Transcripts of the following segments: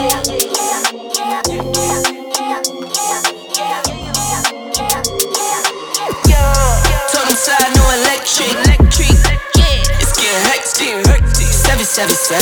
Told him slide, no electric. It's getting hectic. 777.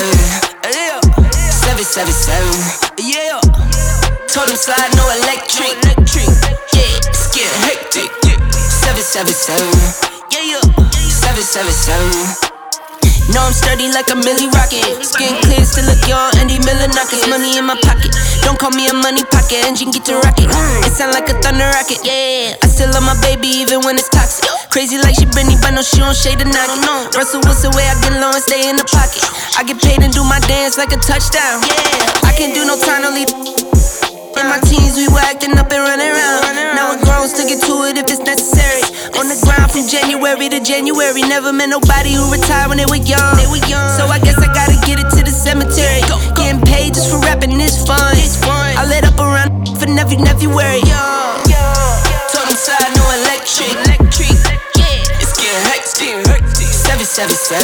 777. Yeah. Told him slide, no electric. It's getting hectic. 777. Yeah. 777. No, I'm sturdy like a Millie Rocket. Skin clear, still look young, Andy Miller knockers. Money in my pocket, don't call me a money pocket. Engine get to rocket, it sound like a thunder rocket. Yeah, I still love my baby even when it's toxic. Crazy like she Britney, but no, she don't shade the knock it. Russell Wilson way I get low and stay in the pocket. I get paid and do my dance like a touchdown. Yeah, I can't do no time, no leave. In my teens, we were acting up and running around. Now we're grown, still get to it if it's necessary. On the ground from January to January. Never met nobody who retired when they were young. So I guess I gotta get it to the cemetery. Getting paid just for rapping is fun. I lit up around for February. Told him slide, no electric. It's getting hectic. 777.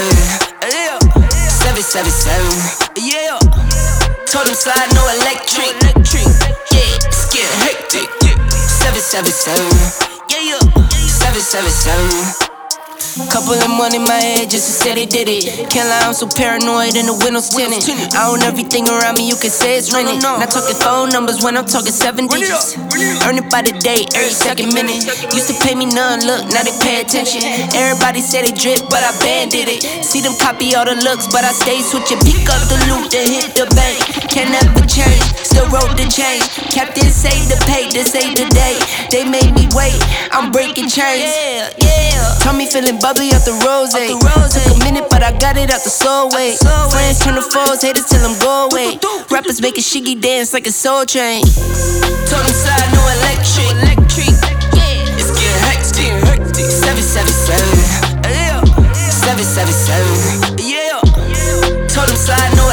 777. Yeah. Told him slide, no electric. It's getting hectic. 777. Yeah. 777. Couple of money in my head just to say they did it. Can't lie, I'm so paranoid and the windows tinted. I own everything around me, you can say it's rented. Not talking phone numbers when I'm talking 7 digits. Earn it by the day, every second minute. Used to pay me none, look, now they pay attention. Everybody say they drip, but I banded it. See them copy all the looks, but I stay switching. Pick up the loot, then hit the bank. Can never change, still wrote the change. Captain say the pay, this ain't the day. They made me wait, I'm breaking chains. Told me feeling bubbly off the rose. Took a minute, but I got it out the soul way. Friends turn to foes, haters tell them go away. Rappers making shiggy dance like a soul train. Told him slide, no electric. It's getting hectic. 777. 777. Yeah. Told him slide, no